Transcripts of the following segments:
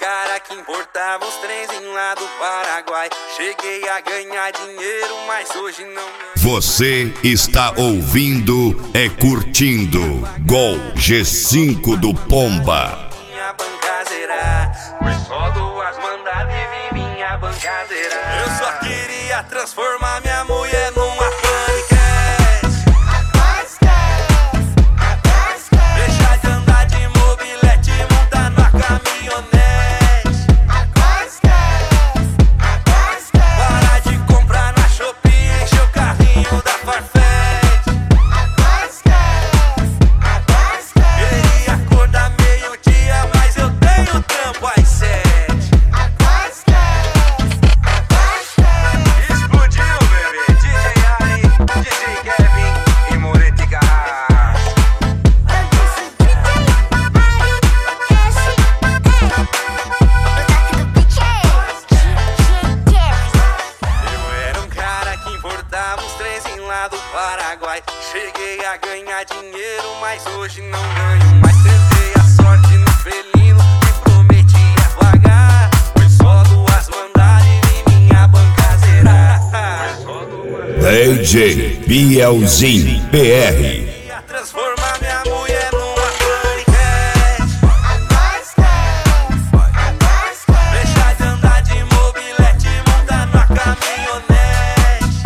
cara que importava os trenzinhos lá do Paraguai. Cheguei a ganhar dinheiro, mas hoje não ganho. Você está ouvindo curtindo Gol G5 do Pomba. Minha bancazeira, foi só duas mandadas e vi minha bancazeira. Eu só queria transformar minha mulher numa paniquete. Deixar de andar de mobilete, montar na caminhonete. Parar de comprar na Shopee, encher o carrinho da Farfetch. Queria acordar meio-dia, mas eu tenho trampo às 7. Explodiu, bebê. DJ Ari, DJ Kevin e Moretti Garras. Eu era um cara que importava os trenzinhos lá do Paraguai. Cheguei a ganhar dinheiro, mas hoje não ganho mais. Tentei a sorte no felino e prometia pagar. Foi só duas mandadas e vi minha bancazeira. DJ Bielzinho PR. Queria transformar minha mulher numa paniquete. Deixar de andar de mobilete, montar na caminhonete.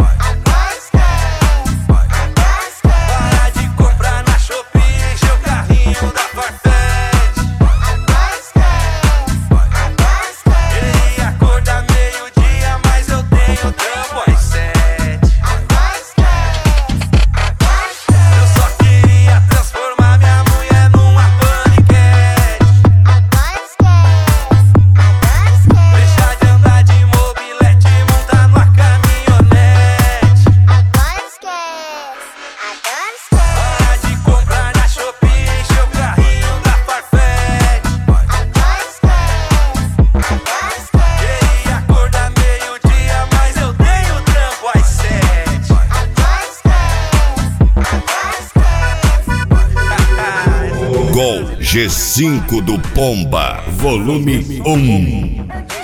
Parar de comprar na Shopee, encher o carrinho da Farfetch. Queria acordar meio-dia, mas eu tenho trampo às 7. Eu só queria transformar minha mulher numa paniquete. Deixar de andar de mobilete, montar numa caminhonete. Parar de comprar na Shopee, encher o carrinho da Farfetch. Queria acordar meio-dia, mas eu tenho trampo às 7. Gol G5 do Pomba, volume 1.